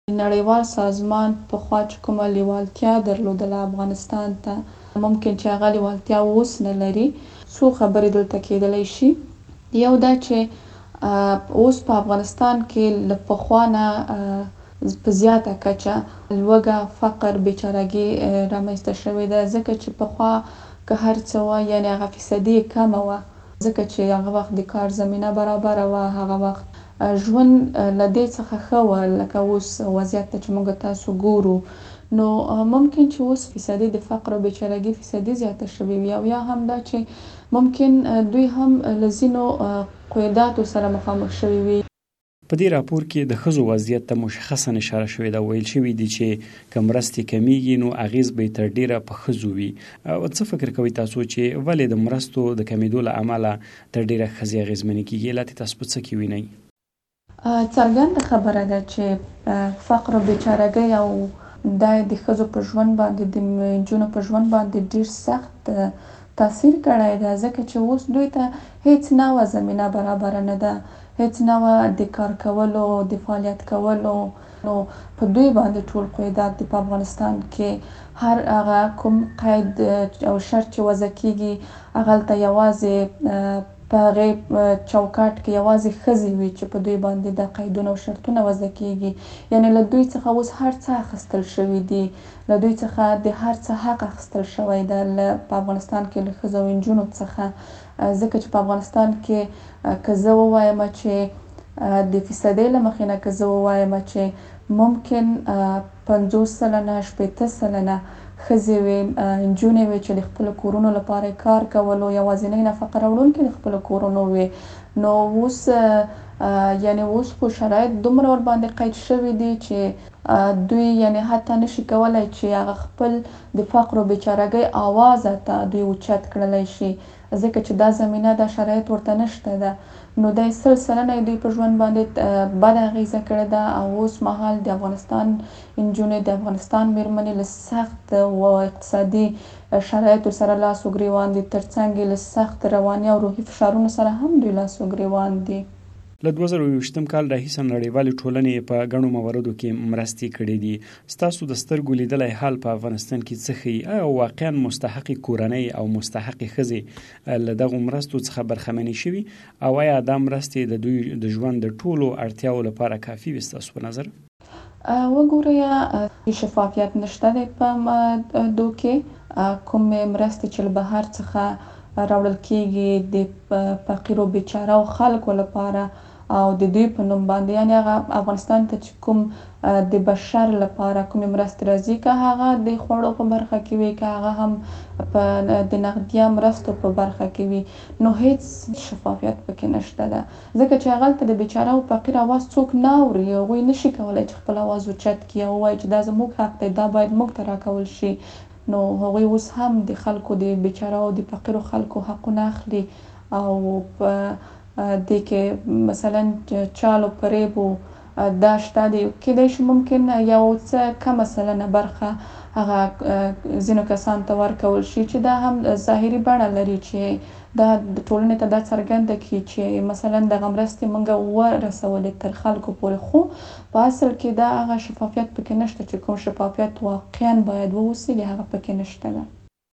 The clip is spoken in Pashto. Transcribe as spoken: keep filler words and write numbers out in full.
نړیوال سازمان پخوا چې کومه لیوالتیا درلودله افغانستان ته، ممکن چې هغه لیوالتیا اوس نه لري. څو خبرې دلته کېدلی شي. یو دا چې اوس په افغانستان کې له پخوا نه په زیاته کچه لوږه، فقر، بیچارهګي رامنځته شوې ده، ځکه چې پخوا که هر څه وه یعنې هغه فیصدي یې کمه وه، ځکه چې هغه وخت د کار زمینه برابره وه، هغه وخت ژوند له دې څخه ښه وه لکه اوس وضعیت ته چې موږ تاسو ګورو. نو ممکن چې اوس فیصدي د فقر او بیچارهګي فیصدي زیاته شوې وي، او یا هم دا چې ممکن دوی هم له ځینو قیوداتو سره مخامخ شوي وي. په دې راپور کې د ښځو وضعیت ته مشخصا اشاره شوې ده. ویل شوي دي چې که مرستې کمیږي نو اغیز به یې تر ډیره په ښځو وي. څه فکر کوئ تاسو چې ولې د مرستو د کمیدو له امله تر ډیره ښځې اغیزمنې کیږي؟ علت یې تاسو په څه کې وینئ؟ څرګنده خبره ده چې فقر او بیچارهګي او دا د ښځو په ژوند باندې، د نجونو په ژوند باندې ډیر سخت تاثیر کړی ده، ځکه چې اوس دوی ته هیڅ نوعه زمینه برابره نه ده، هیڅ نوعه د کار کولو، د فعالیت کولو. نو په دوی باندې ټول قیودات دي په افغانستان کې. هر هغه کوم قید او شرط چې وضع کیږي هغلته یوازې په هغې چوکاټ کې یوازې ښځې وي چې په دوی باندې دا قیدونه او شرطونه وضع کیږي. یعنې له دوی څخه اوس هر څه اخیستل شوي دي، له دوی څخه د هر څه حق اخیستل شوی ده په افغانستان کې له ښځو او نجونو څخه. ځکه چې په افغانستان کې که زه ووایم چې د فیصدۍ له مخې نه که زه ووایم چې ممکن پنځوس سلنه، شپېته سلنه ښځې وې، نجونې وې چې د خپلو کورونو لپاره یې کار کولو، یوازینۍ نفقه راوړونکې د خپلو کورونو وې. نو اوس یعنې اوس خو شرایط دومره ورباندې قید شوي دي چې دوی یعنې حتی نشي کولی چې هغه خپل د فقر او بیچارهګۍ آوازه ته دوی اوچت کړلی شي، ځکه چې دا زمینه، دا شرایط ورته نشته ده. نو دا سل سلنه دوی په ژوند باندې بده اغیزه کړې ده، او اوس مهال د افغانستان نجونې، د افغانستان میرمنې له سخت و اقتصادي شرایطو سره لاس و ګریوان دي، ترڅنګ یې له سخت رواني او روحي فشارونو سره هم دوی لاس و ګریوان دي. له دوه زره یوویشتم کال راهیسې نړیوالې ټولنې په ګڼو مواردو کې مرستې کړې دي. ستاسو د سترګو لیدلی حال په افغانستان کې څه ښیي؟ آیا واقعا مستحقې کورنۍ او مستحقې ښځې له دغو مرستو څخه برخمنې شوي؟ او آیا دا مرستې د دوی د ژوند د ټولو اړتیاو لپاره کافي وي ستاسو په نظر؟ وګورئ، شفافیت نشته دی په دو کې. کومې مرستې چې له بهر څخه راوړل کیږي د فقیرو بیچارهو خلکو لپاره او د دوی په نوم باندې، یعنې هغه افغانستان ته چې کوم د بشر لپاره کومې مرستې راځي، که هغه د خوړو په برخه کې وي، که هغه هم په د نغدیه مرستو په برخه کې وي، نو هیڅ شفافیت پکې نشته ده، ځکه چې هغلته د بیچاره او فقیر اواز څوک نه اوري. هغوی نشي کولی چې خپل اواز اوچت کړي او ووایي چې دا زموږ حق دی، دا باید موږ ته راکول شي. نو هغوی اوس هم د خلکو، د بیچاره او د فقیرو خلکو حقونه اخلي، او په دې کې مثلا چال او فریب دا شته دی. کیدای شي ممکن یو څه کمه سلنه برخه هغه ځینو کسانو ته ورکول شي چې دا هم ظاهري بڼه لري، چې دا ټولنې ته دا څرګنده کړي چې مثلا دغه مرستې موږ ورسولې تر خلکو پورې، خو په اصل کې دا هغه شفافیت پکې نشته چې کوم شفافیت واقعا باید واوسي، هغه پکې نشته ده.